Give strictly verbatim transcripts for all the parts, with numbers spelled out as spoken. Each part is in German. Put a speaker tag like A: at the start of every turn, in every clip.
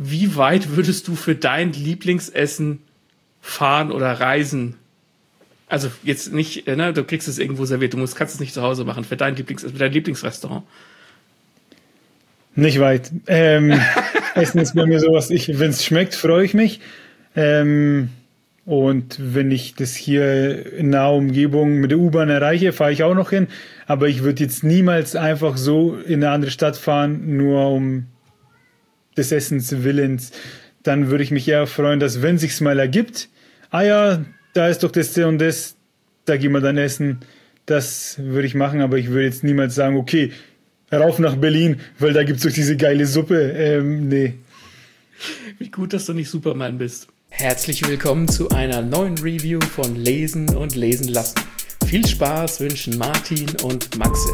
A: wie weit würdest du für dein Lieblingsessen fahren oder reisen? Also jetzt nicht, ne, du kriegst es irgendwo serviert, du musst, kannst es nicht zu Hause machen, für dein Lieblings, für dein Lieblingsrestaurant.
B: Nicht weit. Ähm, Essen ist bei mir sowas, ich, wenn es schmeckt, freue ich mich. Ähm, und wenn ich das hier in naher Umgebung mit der U-Bahn erreiche, fahre ich auch noch hin. Aber ich würde jetzt niemals einfach so in eine andere Stadt fahren, nur um des Essens Willens. Dann würde ich mich eher freuen, dass, wenn sich's mal ergibt, ah ja, da ist doch das und das, da gehen wir dann essen. Das würde ich machen, aber ich würde jetzt niemals sagen, okay, rauf nach Berlin, weil da gibt's doch diese geile Suppe. Ähm, nee.
A: Wie gut, dass du nicht Superman bist. Herzlich willkommen zu einer neuen Review von Lesen und Lesen lassen. Viel Spaß wünschen Martin und Maxe.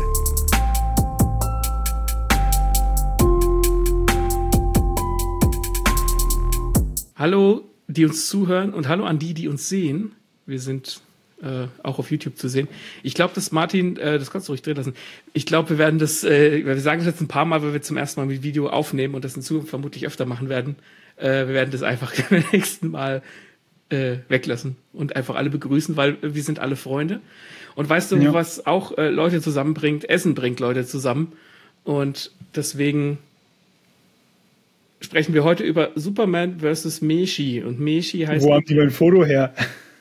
A: Hallo, die uns zuhören, und hallo an die, die uns sehen. Wir sind äh, auch auf YouTube zu sehen. Ich glaube, dass Martin, äh, das kannst du ruhig drehen lassen. Ich glaube, wir werden das, äh, wir sagen das jetzt ein paar Mal, weil wir zum ersten Mal mit Video aufnehmen und das in Zukunft vermutlich öfter machen werden. Äh, wir werden das einfach beim nächsten Mal äh, weglassen und einfach alle begrüßen, weil wir sind alle Freunde. Und weißt du, ja, was auch äh, Leute zusammenbringt? Essen bringt Leute zusammen. Und deswegen sprechen wir heute über Superman versus Meshi. Und Meshi heißt...
B: Wo haben die mein Foto her?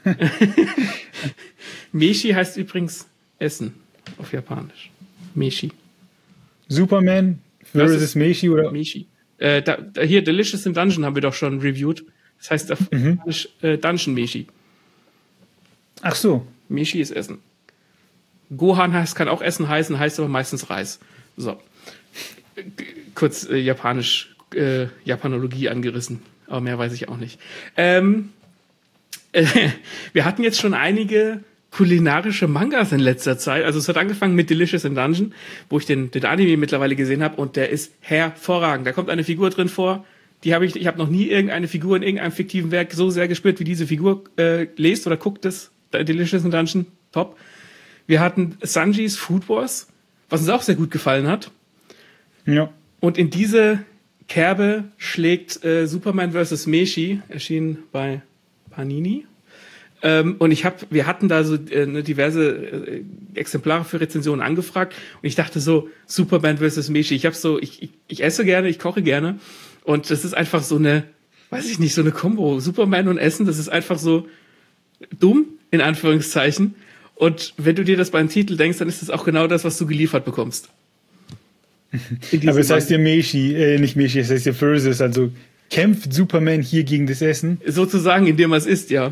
A: Meshi heißt übrigens Essen auf Japanisch. Meshi.
B: Superman versus Meshi oder?
A: Meshi. Äh, da, da, hier, Delicious in Dungeon haben wir doch schon reviewed. Das heißt auf mhm. Japanisch äh, Dungeon Meshi.
B: Ach so.
A: Meshi ist Essen. Gohan heißt, kann auch Essen heißen, heißt aber meistens Reis. So. Kurz äh, Japanisch Äh, Japanologie angerissen, aber mehr weiß ich auch nicht. Ähm, äh, wir hatten jetzt schon einige kulinarische Mangas in letzter Zeit. Also es hat angefangen mit Delicious in Dungeon, wo ich den, den Anime mittlerweile gesehen habe, und der ist hervorragend. Da kommt eine Figur drin vor, die habe ich, ich habe noch nie irgendeine Figur in irgendeinem fiktiven Werk so sehr gespürt, wie diese Figur äh, lest oder guckt es. Delicious in Dungeon, top. Wir hatten Sanjis Food Wars, was uns auch sehr gut gefallen hat.
B: Ja. Und
A: in diese Kerbe schlägt äh, Superman versus Meshi, erschienen bei Panini. Ähm, und ich habe, wir hatten da so äh, diverse äh, Exemplare für Rezensionen angefragt, und ich dachte so, Superman versus Meshi. Ich habe so, ich, ich, ich esse gerne, ich koche gerne, und das ist einfach so eine, weiß ich nicht, so eine Kombo. Superman und Essen, das ist einfach so dumm, in Anführungszeichen. Und wenn du dir das beim Titel denkst, dann ist das auch genau das, was du geliefert bekommst.
B: Aber es heißt ja Meshi, äh, nicht Meshi, es heißt ja Versus, also kämpft Superman hier gegen das Essen?
A: Sozusagen, indem er es isst, ja.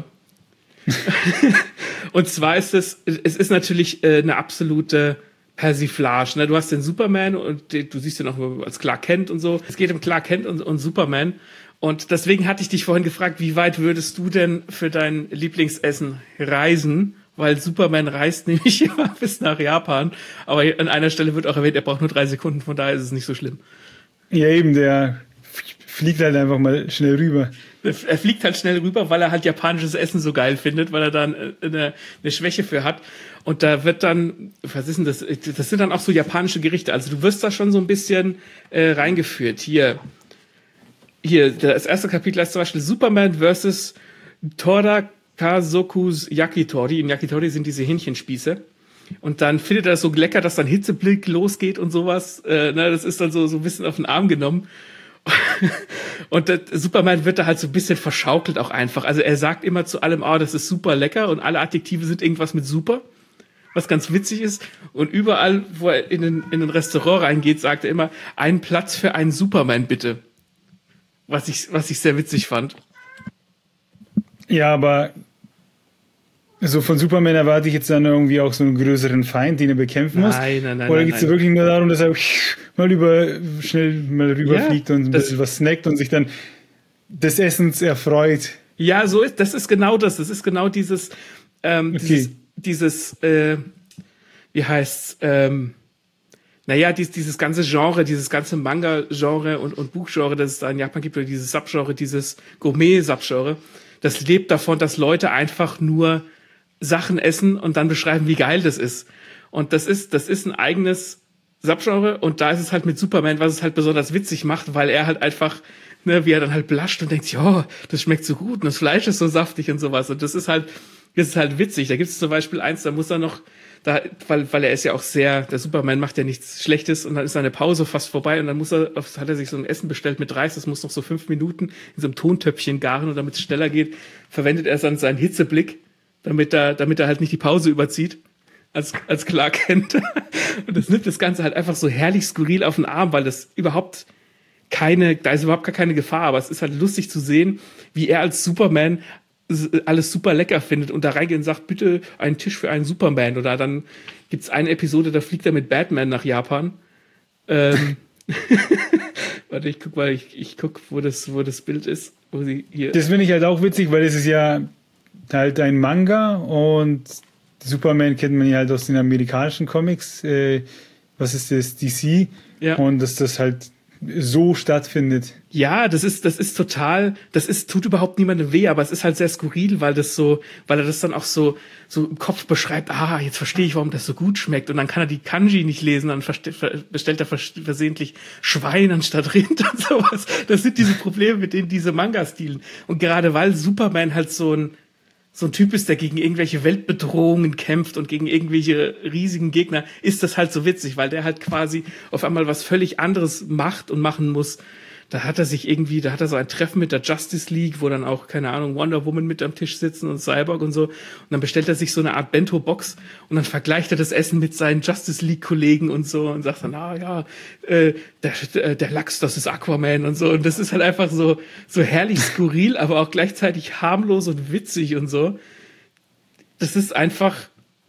A: Und zwar ist es, es ist natürlich äh, eine absolute Persiflage. Ne? Du hast den Superman und den, du siehst ihn auch als Clark Kent und so. Es geht um Clark Kent und, und Superman. Und deswegen hatte ich dich vorhin gefragt, wie weit würdest du denn für dein Lieblingsessen reisen? Weil Superman reist nämlich immer bis nach Japan. Aber an einer Stelle wird auch erwähnt, er braucht nur drei Sekunden, von daher ist es nicht so schlimm.
B: Ja, eben, der fliegt halt einfach mal schnell rüber.
A: Er fliegt halt schnell rüber, weil er halt japanisches Essen so geil findet, weil er da eine, eine Schwäche für hat. Und da wird dann, was ist denn das? Das sind dann auch so japanische Gerichte. Also du wirst da schon so ein bisschen äh, reingeführt. Hier, hier, das erste Kapitel ist zum Beispiel Superman versus Tora Kazokus Yakitori. In Yakitori sind diese Hähnchenspieße. Und dann findet er das so lecker, dass dann Hitzeblick losgeht und sowas. Äh, ne, das ist dann so, so ein bisschen auf den Arm genommen. Und der Superman wird da halt so ein bisschen verschaukelt auch einfach. Also er sagt immer zu allem, oh, das ist super lecker, und alle Adjektive sind irgendwas mit super, was ganz witzig ist. Und überall, wo er in ein, in ein Restaurant reingeht, sagt er immer, einen Platz für einen Superman bitte. Was ich, was ich sehr witzig fand.
B: Ja, aber so von Superman erwarte ich jetzt dann irgendwie auch so einen größeren Feind, den er bekämpfen muss.
A: Nein, nein, nein.
B: Oder geht es wirklich nur darum, dass er mal über, schnell mal rüberfliegt, ja, und ein bisschen was snackt und sich dann des Essens erfreut?
A: Ja, so ist, das ist genau das. Das ist genau dieses, ähm,
B: okay.
A: dieses, dieses, äh, wie heißt's, ähm, naja, dies, dieses ganze Genre, dieses ganze Manga-Genre und, und Buchgenre, das es da in Japan gibt, oder dieses Subgenre, dieses Gourmet-Subgenre, das lebt davon, dass Leute einfach nur Sachen essen und dann beschreiben, wie geil das ist. Und das ist, das ist ein eigenes Subgenre, und da ist es halt mit Superman, was es halt besonders witzig macht, weil er halt einfach ne, wie er dann halt blascht und denkt, ja, das schmeckt so gut und das Fleisch ist so saftig und sowas. Und das ist halt, das ist halt witzig. Da gibt es zum Beispiel eins, da muss er noch, da, weil, weil er ist ja auch sehr, der Superman macht ja nichts Schlechtes und dann ist seine Pause fast vorbei und dann muss er, hat er sich so ein Essen bestellt mit Reis, das muss noch so fünf Minuten in so einem Tontöpfchen garen und damit es schneller geht, verwendet er dann seinen Hitzeblick, damit er, damit er halt nicht die Pause überzieht, als, als Clark Kent. Und das nimmt das Ganze halt einfach so herrlich skurril auf den Arm, weil das überhaupt keine, da ist überhaupt gar keine Gefahr, aber es ist halt lustig zu sehen, wie er als Superman alles super lecker findet und da reingeht und sagt, bitte einen Tisch für einen Superman. Oder dann gibt's eine Episode, da fliegt er mit Batman nach Japan. Ähm, warte, ich guck mal, ich, ich guck, wo das, wo das Bild ist. Wo sie hier.
B: Das finde ich halt auch witzig, weil es ist ja halt ein Manga und Superman kennt man ja halt aus den amerikanischen Comics. Äh, was ist das? D C.
A: Ja.
B: Und dass das halt so stattfindet.
A: Ja, das ist, das ist total, das ist, tut überhaupt niemandem weh, aber es ist halt sehr skurril, weil das so, weil er das dann auch so, so im Kopf beschreibt, ah, jetzt verstehe ich, warum das so gut schmeckt. Und dann kann er die Kanji nicht lesen, dann bestellt er versehentlich Schwein anstatt Rind und sowas. Das sind diese Probleme, mit denen diese Manga-Stilen. Und gerade weil Superman halt so ein, so ein Typ ist, der gegen irgendwelche Weltbedrohungen kämpft und gegen irgendwelche riesigen Gegner, ist das halt so witzig, weil der halt quasi auf einmal was völlig anderes macht und machen muss. Da hat er sich irgendwie, da hat er so ein Treffen mit der Justice League, wo dann auch, keine Ahnung, Wonder Woman mit am Tisch sitzen und Cyborg und so. Und dann bestellt er sich so eine Art Bento-Box und dann vergleicht er das Essen mit seinen Justice League-Kollegen und so und sagt dann, ah ja, äh, der, der Lachs, das ist Aquaman und so. Und das ist halt einfach so, so herrlich skurril, aber auch gleichzeitig harmlos und witzig und so. Das ist einfach,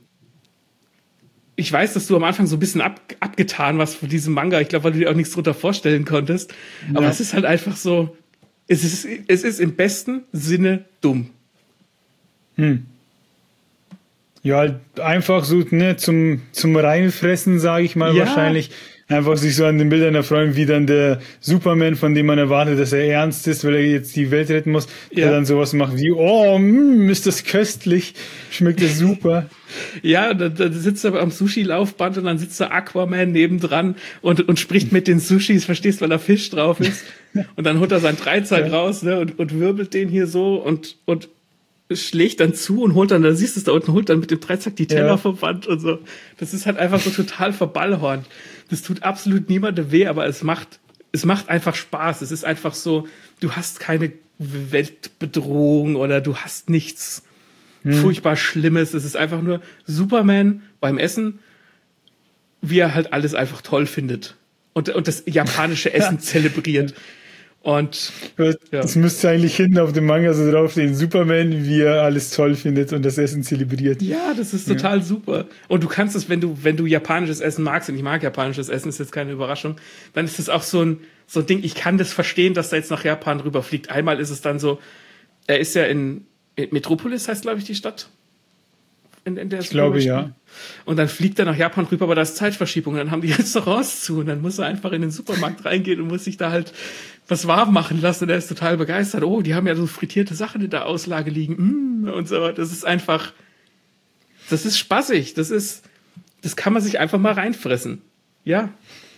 A: ich weiß, dass du am Anfang so ein bisschen ab, abgetan warst von diesem Manga. Ich glaube, weil du dir auch nichts drunter vorstellen konntest. Aber ja. Es ist halt einfach so, es ist, es ist im besten Sinne dumm.
B: Hm. Ja, halt einfach so, ne, zum, zum Reinfressen, sage ich mal, ja. Wahrscheinlich. Einfach sich so an den Bildern erfreuen, wie dann der Superman, von dem man erwartet, dass er ernst ist, weil er jetzt die Welt retten muss, ja. Der dann sowas macht wie, oh, mh, ist das köstlich, schmeckt das super.
A: Ja, da, da sitzt er am Sushi-Laufband und dann sitzt der Aquaman nebendran und, und spricht mit den Sushis, verstehst, weil da Fisch drauf ist. Und dann holt er sein Dreizack ja. raus, ne, und, und wirbelt den hier so und, und schlägt dann zu und holt dann, da siehst du es da unten, holt dann mit dem Dreizack die Teller ja. vom Band und so. Das ist halt einfach so total verballhornt. Das tut absolut niemandem weh, aber es macht, es macht einfach Spaß. Es ist einfach so, du hast keine Weltbedrohung oder du hast nichts hm. furchtbar Schlimmes. Es ist einfach nur Superman beim Essen, wie er halt alles einfach toll findet und, und das japanische Essen ja. zelebriert. Und
B: das ja. müsste eigentlich hinten auf dem Manga so draufstehen, Superman, wie er alles toll findet und das Essen zelebriert.
A: Ja, das ist total ja. super. Und du kannst es, wenn du, wenn du japanisches Essen magst, und ich mag japanisches Essen, ist jetzt keine Überraschung, dann ist es auch so ein, so ein Ding, ich kann das verstehen, dass er jetzt nach Japan rüberfliegt. Einmal ist es dann so, er ist ja in, in Metropolis, heißt glaube ich die Stadt. In, in der
B: ich glaube, ja.
A: Und dann fliegt er nach Japan rüber, aber da ist Zeitverschiebung. Und dann haben die Restaurants zu und dann muss er einfach in den Supermarkt reingehen und muss sich da halt was warm machen lassen. Und er ist total begeistert. Oh, die haben ja so frittierte Sachen in der Auslage liegen. Mm, und so. Das ist einfach, das ist spaßig. Das ist, das kann man sich einfach mal reinfressen. Ja.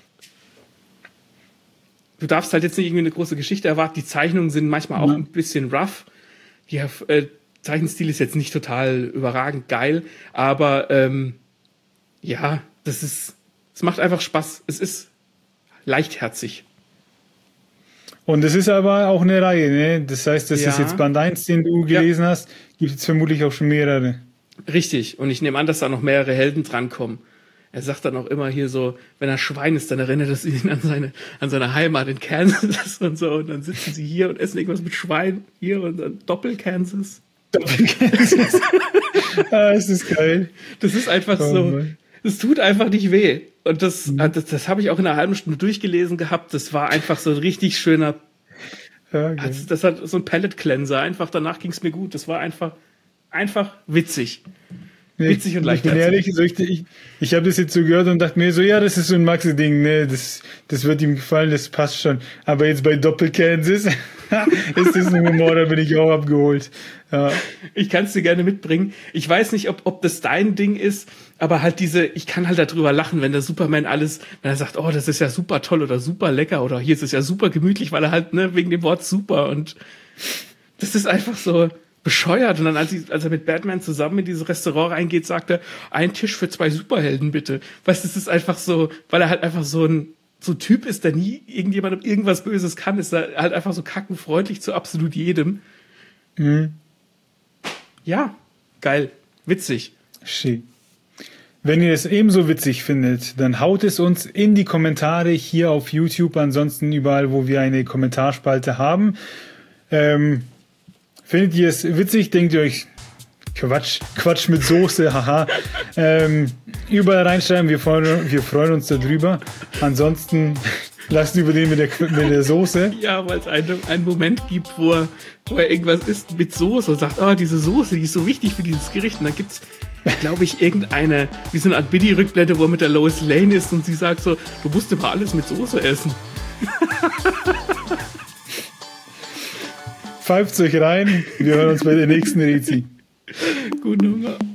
A: Du darfst halt jetzt nicht irgendwie eine große Geschichte erwarten. Die Zeichnungen sind manchmal auch ja. ein bisschen rough. Die äh, Zeichenstil ist jetzt nicht total überragend geil, aber ähm, ja, das ist, es macht einfach Spaß. Es ist leichtherzig.
B: Und es ist aber auch eine Reihe, ne? Das heißt, das
A: ja.
B: ist jetzt Band eins, den du gelesen ja. hast, gibt es vermutlich auch schon mehrere.
A: Richtig, und ich nehme an, dass da noch mehrere Helden drankommen. Er sagt dann auch immer hier so, wenn er Schwein ist, dann erinnert es ihn an seine, an seine Heimat in Kansas und so. Und dann sitzen sie hier und essen irgendwas mit Schwein hier und dann Doppel-Kansas.
B: Doppel-Kansas. Ah, ist das geil.
A: Das ist einfach oh, so, es tut einfach nicht weh. Und das, mhm. das, das habe ich auch in einer halben Stunde durchgelesen gehabt. Das war einfach so ein richtig schöner, okay. also das hat so ein Palette-Cleanser. Einfach danach ging es mir gut. Das war einfach, einfach witzig. Witzig und leicht.
B: Ich bin ehrlich, so ich, ich, ich habe das jetzt so gehört und dachte mir so, ja, das ist so ein Maxi-Ding, ne, das, das wird ihm gefallen, das passt schon. Aber jetzt bei Doppel-Kansas. Ist das ein Humor, da bin ich auch abgeholt. Ja.
A: Ich kann es dir gerne mitbringen. Ich weiß nicht, ob, ob das dein Ding ist, aber halt diese, ich kann halt darüber lachen, wenn der Superman alles, wenn er sagt, oh, das ist ja super toll oder super lecker oder hier ist es ja super gemütlich, weil er halt, ne, wegen dem Wort super und das ist einfach so bescheuert. Und dann, als, ich, als er mit Batman zusammen in dieses Restaurant reingeht, sagt er, ein Tisch für zwei Superhelden, bitte. Weißt du, das ist einfach so, weil er halt einfach so ein, so ein Typ ist, der nie irgendjemandem irgendwas Böses kann, ist er halt einfach so kackenfreundlich zu absolut jedem.
B: Mhm.
A: Ja, geil, witzig.
B: Schön. Wenn ihr es ebenso witzig findet, dann haut es uns in die Kommentare hier auf YouTube, ansonsten überall, wo wir eine Kommentarspalte haben. Ähm, findet ihr es witzig? Denkt ihr euch, Quatsch, Quatsch mit Soße, haha. ähm, überall reinschreiben, wir freuen, wir freuen uns darüber. Ansonsten lasst über den mit der, mit der Soße.
A: Ja, weil es einen, einen Moment gibt, wo er, wo er irgendwas isst mit Soße und sagt, oh, diese Soße, die ist so wichtig für dieses Gericht. Und dann gibt's, glaube ich, irgendeine, wie so eine Art Biddy-Rückblende, wo er mit der Lois Lane ist und sie sagt so, du musst immer alles mit Soße essen.
B: Pfeift euch rein, wir hören uns bei der nächsten Rezi.
A: Guten Hunger.